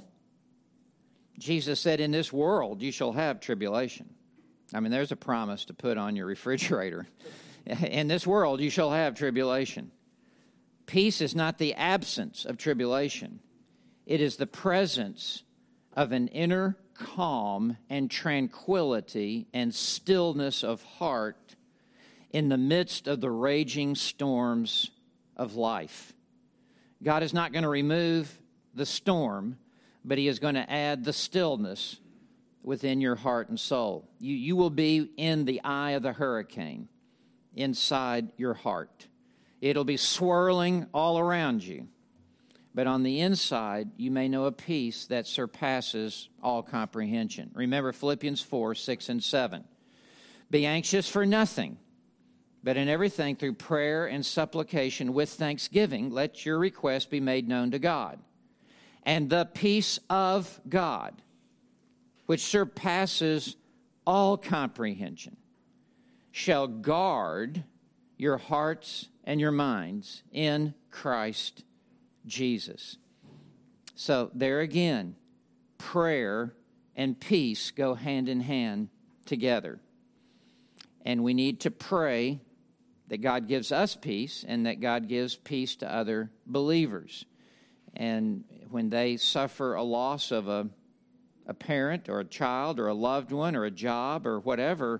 Jesus said, in this world you shall have tribulation. I mean, there's a promise to put on your refrigerator. In this world you shall have tribulation. Peace is not the absence of tribulation. It is the presence of an inner calm and tranquility and stillness of heart in the midst of the raging storms of life. God is not going to remove the storm, but He is going to add the stillness within your heart and soul. You, you will be in the eye of the hurricane inside your heart. It'll be swirling all around you. But on the inside, you may know a peace that surpasses all comprehension. Remember Philippians four, six, and seven. Be anxious for nothing, but in everything through prayer and supplication with thanksgiving, let your requests be made known to God. And the peace of God, which surpasses all comprehension, shall guard your hearts and your minds in Christ Jesus. So there again, prayer and peace go hand in hand together. And we need to pray that God gives us peace and that God gives peace to other believers. And when they suffer a loss of a, a parent or a child or a loved one or a job or whatever,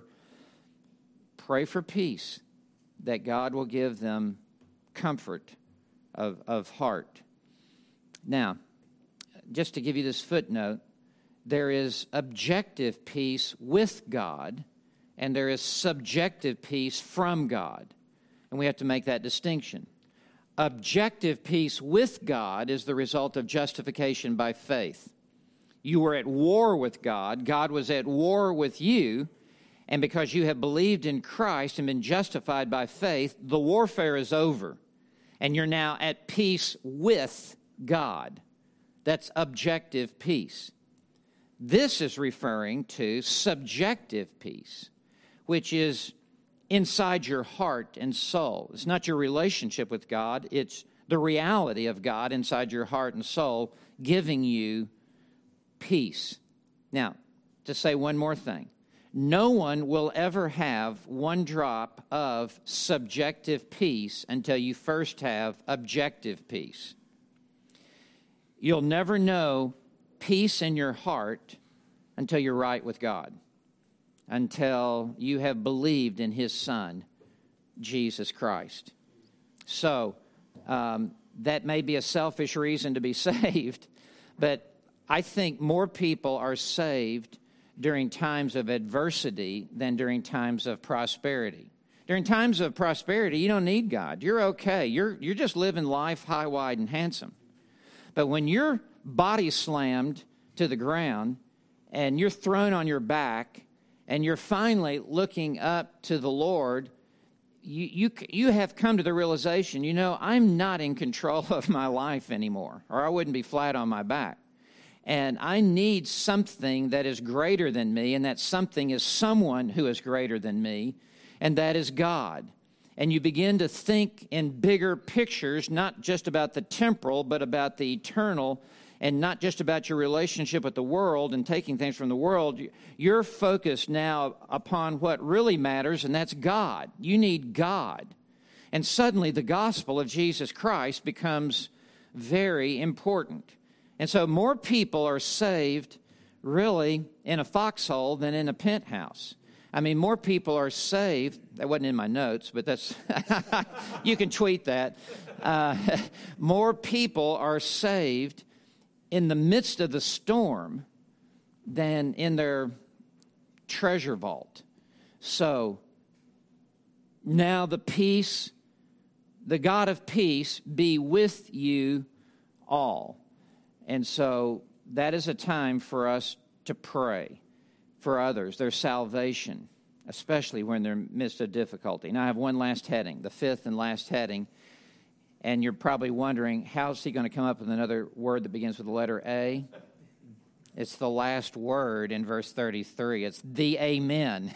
pray for peace, that God will give them comfort of, of heart. Now, just to give you this footnote, there is objective peace with God, and there is subjective peace from God. And we have to make that distinction. Objective peace with God is the result of justification by faith. You were at war with God. God was at war with you. And because you have believed in Christ and been justified by faith, the warfare is over. And you're now at peace with God. That's objective peace. This is referring to subjective peace, which is inside your heart and soul. It's not your relationship with God. It's the reality of God inside your heart and soul giving you peace. Now, to say one more thing. No one will ever have one drop of subjective peace until you first have objective peace. You'll never know peace in your heart until you're right with God, until you have believed in His Son, Jesus Christ. So, um, that may be a selfish reason to be saved, but I think more people are saved during times of adversity than during times of prosperity. During times of prosperity, you don't need God. You're okay. You're, you're just living life high, wide, and handsome. But when your body's slammed to the ground and you're thrown on your back and you're finally looking up to the Lord, you, you, you have come to the realization, you know, I'm not in control of my life anymore, or I wouldn't be flat on my back. And I need something that is greater than me, and that something is someone who is greater than me, and that is God. And you begin to think in bigger pictures, not just about the temporal, but about the eternal, and not just about your relationship with the world and taking things from the world. You're focused now upon what really matters, and that's God. You need God. And suddenly the gospel of Jesus Christ becomes very important. And so more people are saved really in a foxhole than in a penthouse. I mean, more people are saved. That wasn't in my notes, but that's, you can tweet that. Uh, more people are saved in the midst of the storm than in their treasure vault. So now the peace, the God of peace, be with you all. And so that is a time for us to pray for others, their salvation, especially when they're in the midst of difficulty. Now I have one last heading, the fifth and last heading. And you're probably wondering, how's he going to come up with another word that begins with the letter A? It's the last word in verse thirty-three. It's the Amen.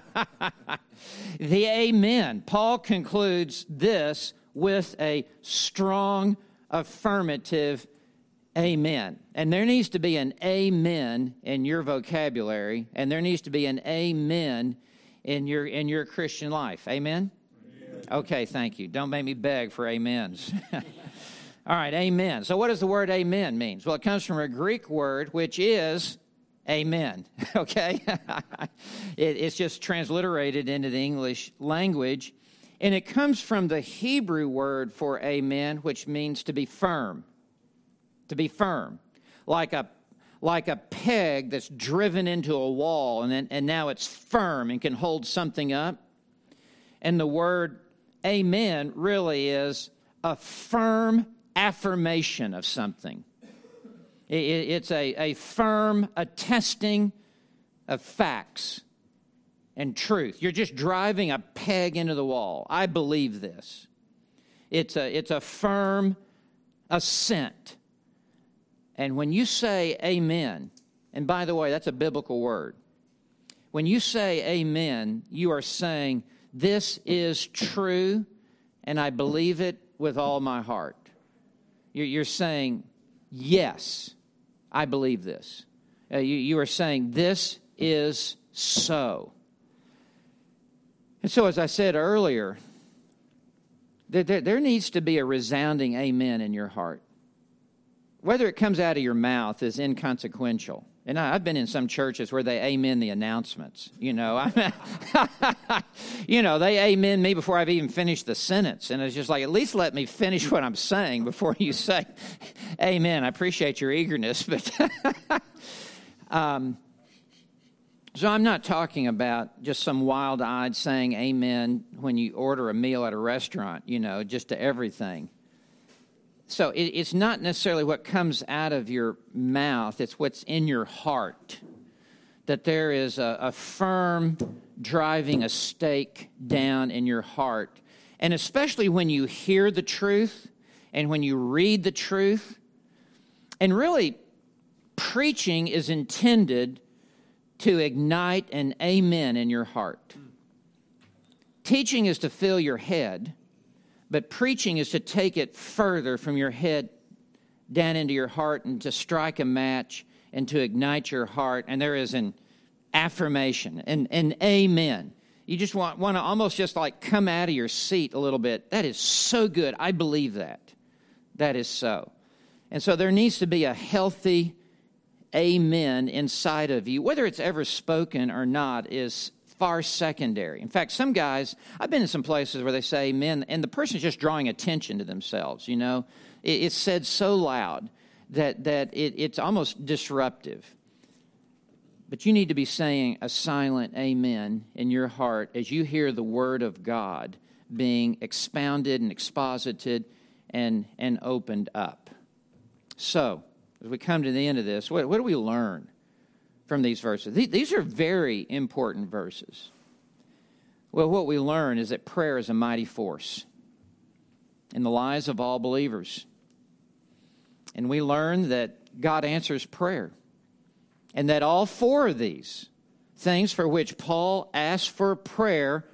The Amen. Paul concludes this with a strong affirmative Amen. And there needs to be an amen in your vocabulary, and there needs to be an amen in your in your Christian life. Amen? Amen. Okay, thank you. Don't make me beg for amens. All right, amen. So what does the word amen mean? Well, it comes from a Greek word, which is amen. Okay? it, it's just transliterated into the English language. And it comes from the Hebrew word for amen, which means to be firm. To be firm, like a like a peg that's driven into a wall, and then, and now it's firm and can hold something up. And the word amen really is a firm affirmation of something. It, it, it's a, a firm attesting of facts and truth. You're just driving a peg into the wall. I believe this. It's a it's a firm assent. And when you say amen, and by the way, that's a biblical word. When you say amen, you are saying, this is true, and I believe it with all my heart. You're saying, yes, I believe this. You you are saying, this is so. And so, as I said earlier, there, there, there needs to be a resounding amen in your heart. Whether it comes out of your mouth is inconsequential. And I, I've been in some churches where they amen the announcements. You know, I, you know, they amen me before I've even finished the sentence. And it's just like, at least let me finish what I'm saying before you say amen. I appreciate your eagerness. But um, so I'm not talking about just some wild-eyed saying amen when you order a meal at a restaurant, you know, just to everything. So it, it's not necessarily what comes out of your mouth, it's what's in your heart. That there is a, a firm driving a stake down in your heart. And especially when you hear the truth and when you read the truth. And really, preaching is intended to ignite an amen in your heart. Teaching is to fill your head. But preaching is to take it further from your head down into your heart and to strike a match and to ignite your heart. And there is an affirmation, an, an amen. You just want, want to almost just like come out of your seat a little bit. That is so good. I believe that. That is so. And so there needs to be a healthy amen inside of you. Whether it's ever spoken or not is far secondary. In fact, some guys, I've been in some places where they say amen, and the person's just drawing attention to themselves, you know. It, it's said so loud that, that it, it's almost disruptive. But you need to be saying a silent amen in your heart as you hear the word of God being expounded and exposited and, and opened up. So, as we come to the end of this, what, what do we learn from these verses? These are very important verses. Well, what we learn is that prayer is a mighty force in the lives of all believers. And we learn that God answers prayer, and that all four of these things for which Paul asked for prayer,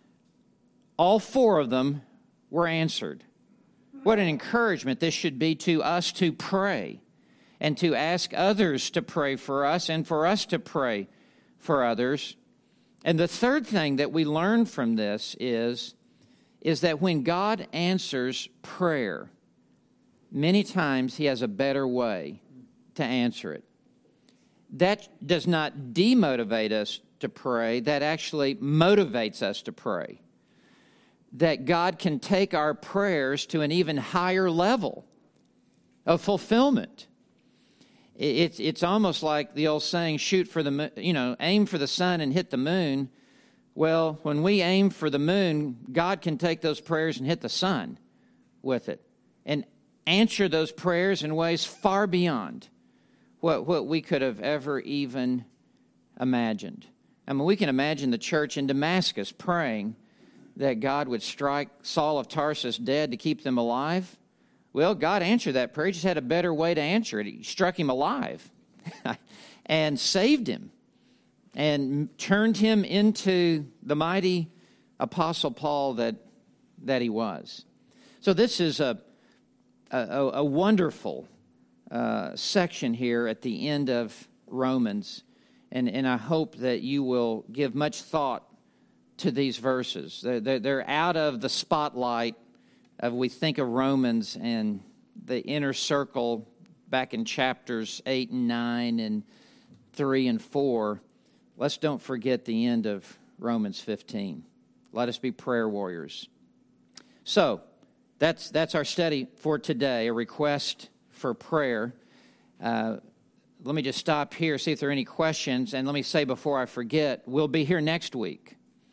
all four of them were answered. What an encouragement this should be to us to pray and to ask others to pray for us and for us to pray for others. And the third thing that we learn from this is, is that when God answers prayer, many times He has a better way to answer it. That does not demotivate us to pray. That actually motivates us to pray. That God can take our prayers to an even higher level of fulfillment. It's it's almost like the old saying, shoot for the, you know, aim for the sun and hit the moon. Well, when we aim for the moon, God can take those prayers and hit the sun with it and answer those prayers in ways far beyond what, what we could have ever even imagined. I mean, we can imagine the church in Damascus praying that God would strike Saul of Tarsus dead to keep them alive. Well, God answered that prayer. He just had a better way to answer it. He struck him alive and saved him and turned him into the mighty Apostle Paul that, that he was. So this is a, a, a wonderful uh, section here at the end of Romans, and, and I hope that you will give much thought to these verses. They're, they're out of the spotlight of, we think of Romans and the inner circle back in chapters eight and nine and three and four. Let's don't forget the end of Romans fifteen. Let us be prayer warriors. So, that's that's our study for today, a request for prayer. Uh, let me just stop here, see if there are any questions, and let me say before I forget, we'll be here next week,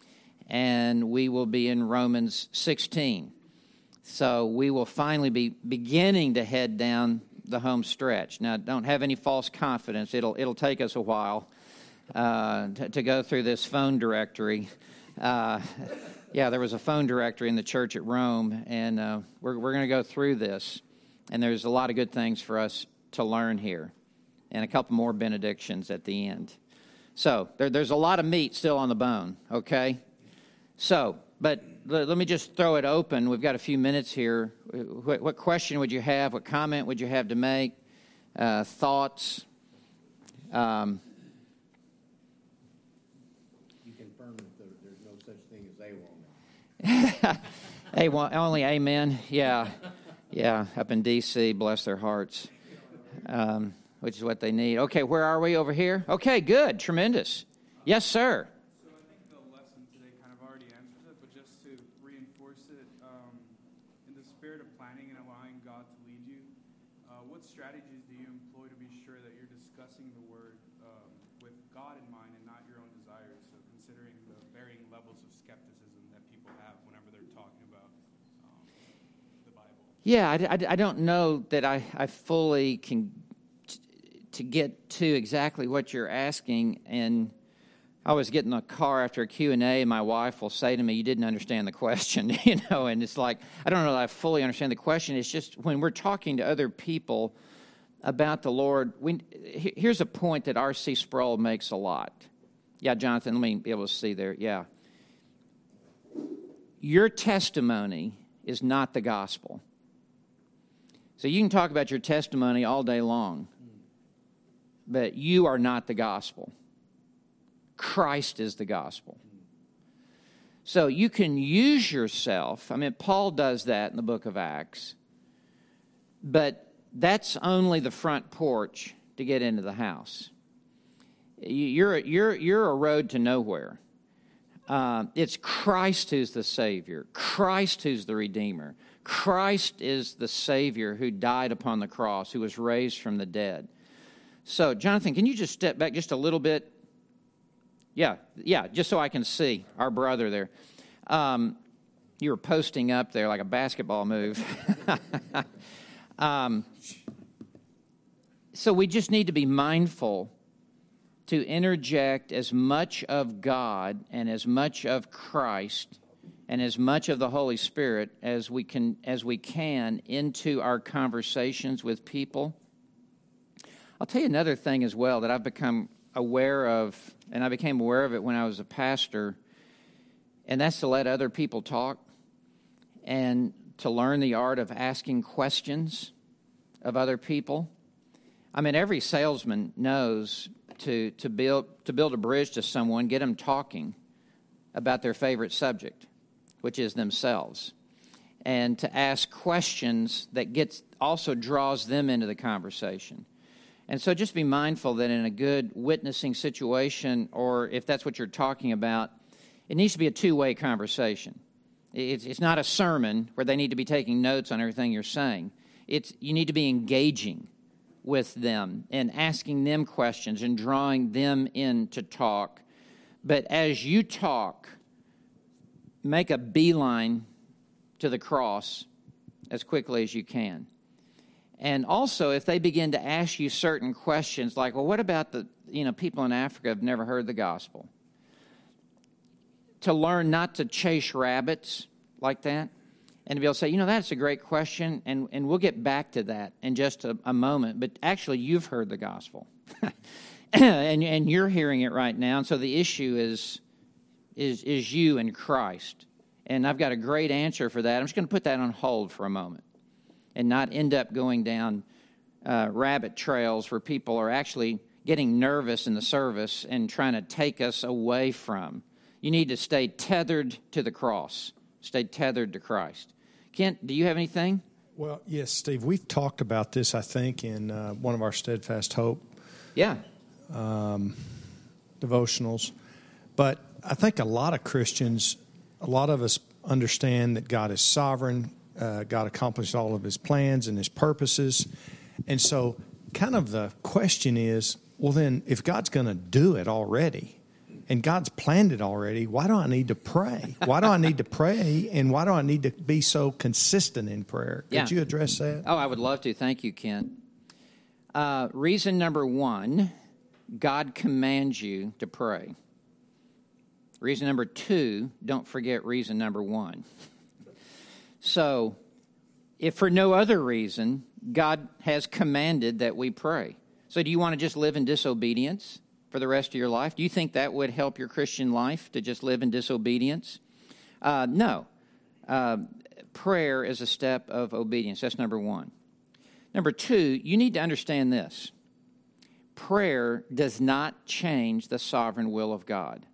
and we will be in Romans sixteen. So we will finally be beginning to head down the home stretch. Now, don't have any false confidence. It'll it'll take us a while uh, to, to go through this phone directory. Uh, yeah, there was a phone directory in the church at Rome, and uh, we're we're going to go through this. And there's a lot of good things for us to learn here, and a couple more benedictions at the end. So there, there's a lot of meat still on the bone, okay? So, but let, let me just throw it open. We've got a few minutes here. What, what question would you have? What comment would you have to make? Uh, thoughts? Um, you confirm that there, there's no such thing as AWOL now. A one, only amen. Yeah. Yeah, up in D C, bless their hearts, um, which is what they need. Okay, where are we over here? Okay, good, tremendous. Yes, sir. So I think the lesson today kind of already answers it, but just to reinforce it, um, in the spirit of planning and allowing God to lead you, uh, what strategies do you employ to be sure that you're discussing the Word um, with God in mind and not your own desires? So considering the varying levels of skepticism that people have whenever they're talking about um, the Bible. Yeah, I, I, I don't know that I, I fully can t- to get to exactly what you're asking. And I was getting in the car after a Q and A, and my wife will say to me, you didn't understand the question, you know, and it's like, I don't know that I fully understand the question. It's just when we're talking to other people about the Lord, we, here's a point that R C Sproul makes a lot. Yeah, Jonathan, let me be able to see there. Yeah. Your testimony is not the gospel. So you can talk about your testimony all day long, but you are not the gospel. Christ is the gospel. So you can use yourself. I mean, Paul does that in the book of Acts, but that's only the front porch to get into the house. You're, you're, you're a road to nowhere. Uh, it's Christ who's the Savior. Christ who's the Redeemer. Christ is the Savior who died upon the cross, who was raised from the dead. So, Jonathan, can you just step back just a little bit? Yeah, yeah, just so I can see our brother there. Um, you were posting up there like a basketball move. um, so we just need to be mindful to interject as much of God and as much of Christ and as much of the Holy Spirit as we can as we can into our conversations with people. I'll tell you another thing as well that I've become aware of, and I became aware of it when I was a pastor, and that's to let other people talk and to learn the art of asking questions of other people. I mean, every salesman knows to to build to build a bridge to someone, get them talking about their favorite subject, which is themselves, and to ask questions that gets also draws them into the conversation. And so just be mindful that in a good witnessing situation, or if that's what you're talking about, it needs to be a two-way conversation. It's, it's not a sermon where they need to be taking notes on everything you're saying. It's you need to be engaging with them and asking them questions and drawing them in to talk. But as you talk, make a beeline to the cross as quickly as you can. And also, if they begin to ask you certain questions, like, well, what about the, you know, people in Africa have never heard the gospel? To learn not to chase rabbits like that, and to be able to say, you know, that's a great question, and, and we'll get back to that in just a, a moment, but actually you've heard the gospel. and, and you're hearing it right now, and so the issue is, is, is you and Christ. And I've got a great answer for that. I'm just going to put that on hold for a moment and not end up going down uh, rabbit trails where people are actually getting nervous in the service and trying to take us away from. You need to stay tethered to the cross, stay tethered to Christ. Kent, do you have anything? Well, yes, Steve. We've talked about this, I think, in uh, one of our Steadfast Hope yeah. um, devotionals. But I think a lot of Christians, a lot of us understand that God is sovereign. Uh, God accomplished all of his plans and his purposes. And so kind of the question is, well, then, if God's going to do it already, and God's planned it already, why do I need to pray? Why do I need to pray, and why do I need to be so consistent in prayer? Could yeah. you address that? Oh, I would love to. Thank you, Kent. Uh, reason number one, God commands you to pray. Reason number two, don't forget reason number one. So, if for no other reason, God has commanded that we pray. So do you want to just live in disobedience for the rest of your life? Do you think that would help your Christian life, to just live in disobedience? Uh, no. Uh, prayer is a step of obedience. That's number one. Number two, you need to understand this. Prayer does not change the sovereign will of God.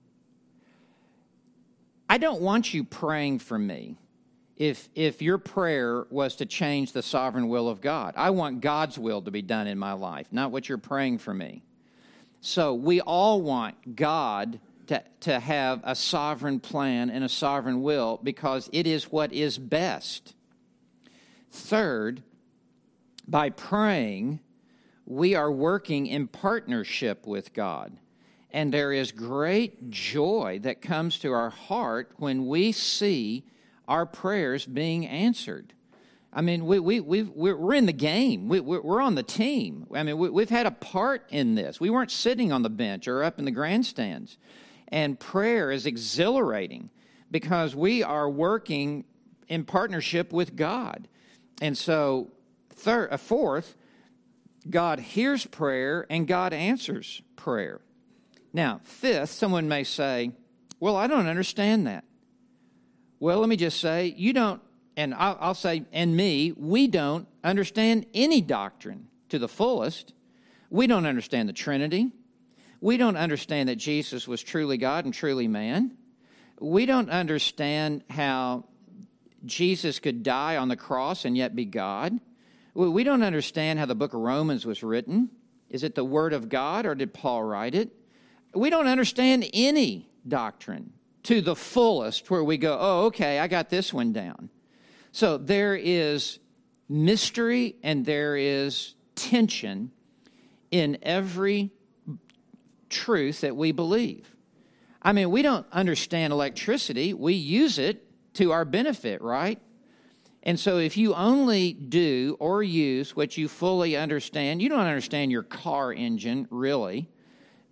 I don't want you praying for me if if your prayer was to change the sovereign will of God. I want God's will to be done in my life, not what you're praying for me. So we all want God to, to have a sovereign plan and a sovereign will because it is what is best. Third, by praying, we are working in partnership with God. And there is great joy that comes to our heart when we see our prayers being answered. I mean, we, we, we've, we're in the game. We, we're on the team. I mean, we, we've had a part in this. We weren't sitting on the bench or up in the grandstands. And prayer is exhilarating because we are working in partnership with God. And so, third, uh, fourth, God hears prayer and God answers prayer. Now, fifth, someone may say, well, I don't understand that. Well, let me just say, you don't, and I'll, I'll say, and me, we don't understand any doctrine to the fullest. We don't understand the Trinity. We don't understand that Jesus was truly God and truly man. We don't understand how Jesus could die on the cross and yet be God. We don't understand how the book of Romans was written. Is it the Word of God or did Paul write it? We don't understand any doctrine to the fullest where we go, oh, okay, I got this one down. So there is mystery and there is tension in every truth that we believe. I mean, we don't understand electricity. We use it to our benefit, right? And so if you only do or use what you fully understand, you don't understand your car engine, really,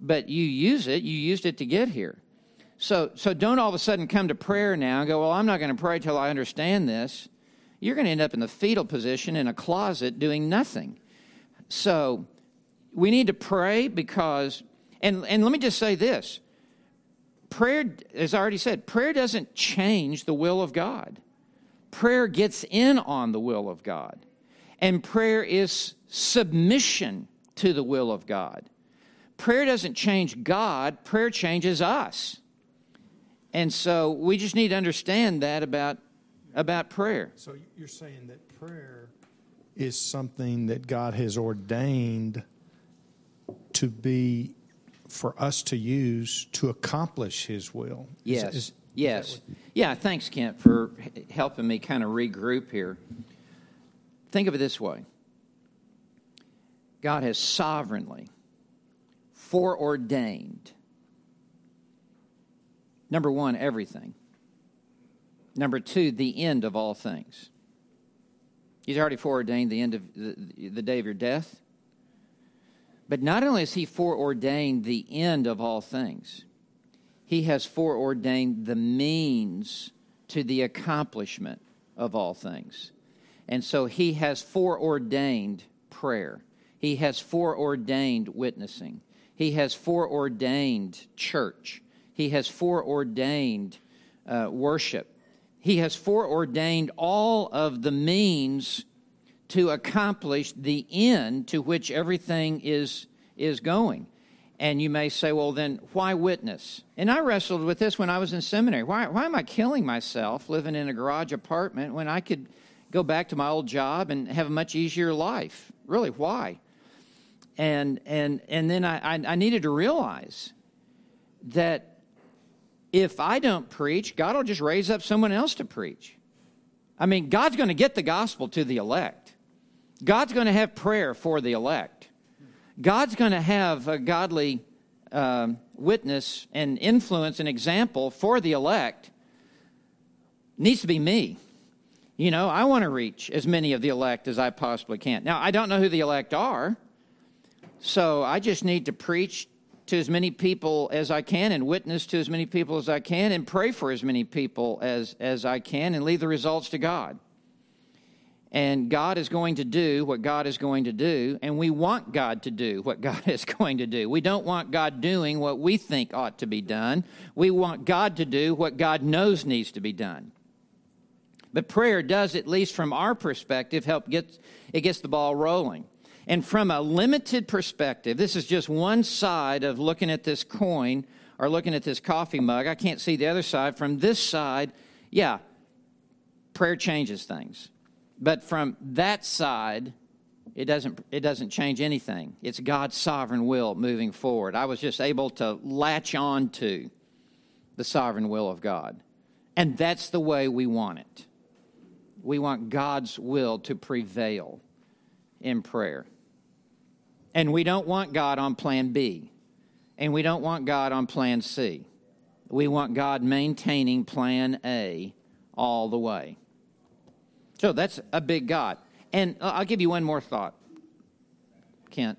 but you use it. You used it to get here. So, so don't all of a sudden come to prayer now and go, well, I'm not going to pray till I understand this. You're going to end up in the fetal position in a closet doing nothing. So we need to pray because, and, and let me just say this. Prayer, as I already said, prayer doesn't change the will of God. Prayer gets in on the will of God. And prayer is submission to the will of God. Prayer doesn't change God. Prayer changes us. And so we just need to understand that about, about prayer. So you're saying that prayer is something that God has ordained to be, for us to use to accomplish His will. Yes, is, is, yes. is what, yeah, thanks, Kent, for helping me kind of regroup here. Think of it this way. God has sovereignly foreordained, number one, everything. Number two, the end of all things. He's already foreordained the end of the, the day of your death. But not only has He foreordained the end of all things, He has foreordained the means to the accomplishment of all things. And so He has foreordained prayer. He has foreordained witnessing. He has foreordained church. He has foreordained uh, worship. He has foreordained all of the means to accomplish the end to which everything is, is going. And you may say, well, then why witness? And I wrestled with this when I was in seminary. Why, why am I killing myself living in a garage apartment when I could go back to my old job and have a much easier life? Really, why? And and and then I, I, I needed to realize that if I don't preach, God will just raise up someone else to preach. I mean, God's going to get the gospel to the elect. God's going to have prayer for the elect. God's going to have a godly um, witness and influence and example for the elect. Needs to be me. You know, I want to reach as many of the elect as I possibly can. Now, I don't know who the elect are, so I just need to preach to as many people as I can and witness to as many people as I can and pray for as many people as, as I can and leave the results to God. And God is going to do what God is going to do, and we want God to do what God is going to do. We don't want God doing what we think ought to be done. We want God to do what God knows needs to be done. But prayer does, at least from our perspective, help get, it gets the ball rolling. And from a limited perspective, this is just one side of looking at this coin or looking at this coffee mug. I can't see the other side. From this side, yeah, prayer changes things. But from that side, it doesn't, it doesn't change anything. It's God's sovereign will moving forward. I was just able to latch on to the sovereign will of God. And that's the way we want it. We want God's will to prevail in prayer. And we don't want God on plan B. And we don't want God on plan C. We want God maintaining plan A all the way. So that's a big God. And I'll give you one more thought, Kent.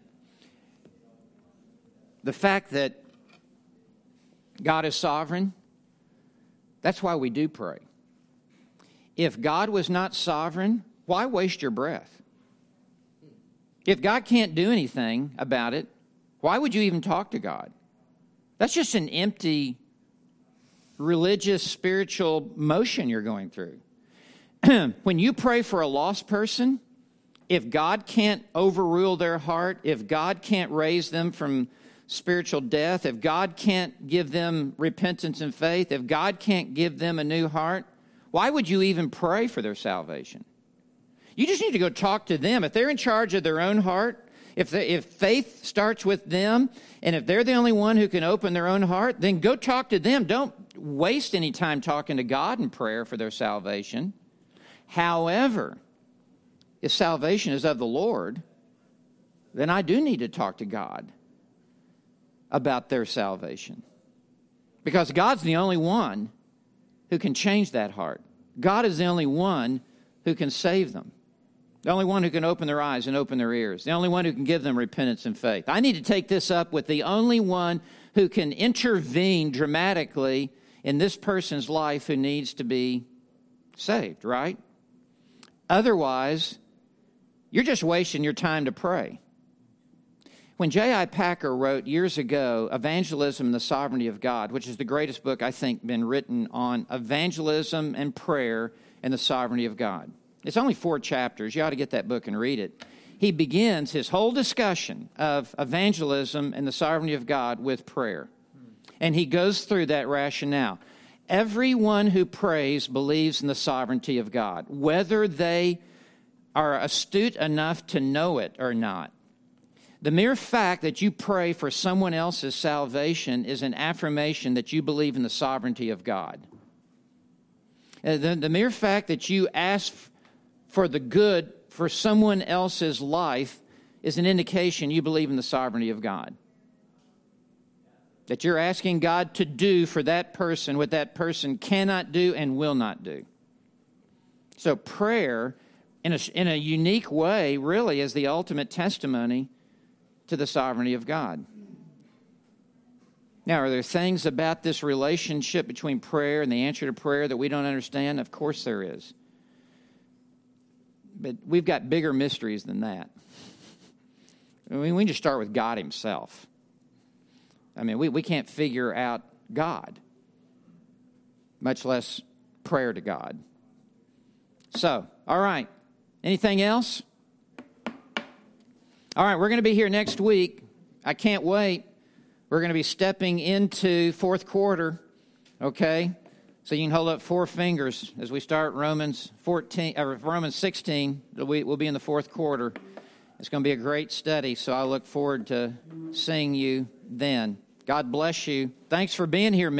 The fact that God is sovereign, that's why we do pray. If God was not sovereign, why waste your breath? If God can't do anything about it, why would you even talk to God? That's just an empty religious, spiritual motion you're going through. When you pray for a lost person, if God can't overrule their heart, if God can't raise them from spiritual death, if God can't give them repentance and faith, if God can't give them a new heart, why would you even pray for their salvation? You just need to go talk to them. If they're in charge of their own heart, if they, if faith starts with them, and if they're the only one who can open their own heart, then go talk to them. Don't waste any time talking to God in prayer for their salvation. However, if salvation is of the Lord, then I do need to talk to God about their salvation. Because God's the only one who can change that heart. God is the only one who can save them. The only one who can open their eyes and open their ears. The only one who can give them repentance and faith. I need to take this up with the only one who can intervene dramatically in this person's life who needs to be saved, right? Otherwise, you're just wasting your time to pray. When J I Packer wrote years ago, Evangelism and the Sovereignty of God, which is the greatest book, I think, been written on evangelism and prayer and the sovereignty of God. It's only four chapters. You ought to get that book and read it. He begins his whole discussion of evangelism and the sovereignty of God with prayer. And he goes through that rationale. Everyone who prays believes in the sovereignty of God, whether they are astute enough to know it or not. The mere fact that you pray for someone else's salvation is an affirmation that you believe in the sovereignty of God. Uh, The, the mere fact that you ask for the good for someone else's life is an indication you believe in the sovereignty of God. That you're asking God to do for that person what that person cannot do and will not do. So prayer, in a, in a unique way, really is the ultimate testimony to the sovereignty of God. Now, are there things about this relationship between prayer and the answer to prayer that we don't understand? Of course there is. But we've got bigger mysteries than that. I mean, we can just start with God himself. I mean, we, we can't figure out God, much less prayer to God. So, all right. Anything else? All right, we're going to be here next week. I can't wait. We're going to be stepping into fourth quarter, okay? So you can hold up four fingers as we start Romans fourteen, or Romans sixteen. We'll be in the fourth quarter. It's going to be a great study, so I look forward to seeing you then. God bless you. Thanks for being here,